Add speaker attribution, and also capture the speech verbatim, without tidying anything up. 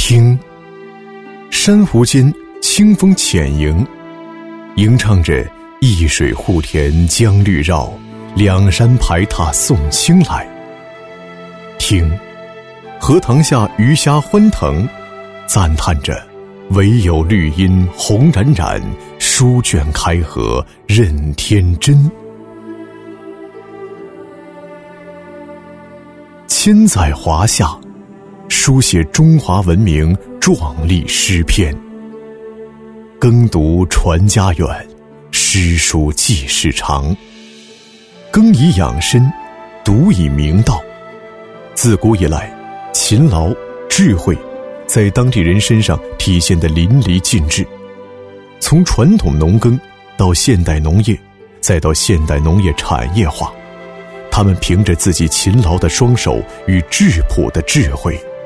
Speaker 1: 听，珊瑚间清风浅吟，吟唱着一水护田江绿绕，两山排闼送青来。听，荷塘下鱼虾欢腾，赞叹着唯有绿荫红冉冉，书卷开合任天真。千载华夏，书写中华文明壮丽诗篇。耕读传家远，诗书继世长。耕以养身，读以明道。自古以来，勤劳、智慧在当地人身上体现得淋漓尽致。从传统农耕到现代农业，再到现代农业产业化，他们凭着自己勤劳的双手与质朴的智慧，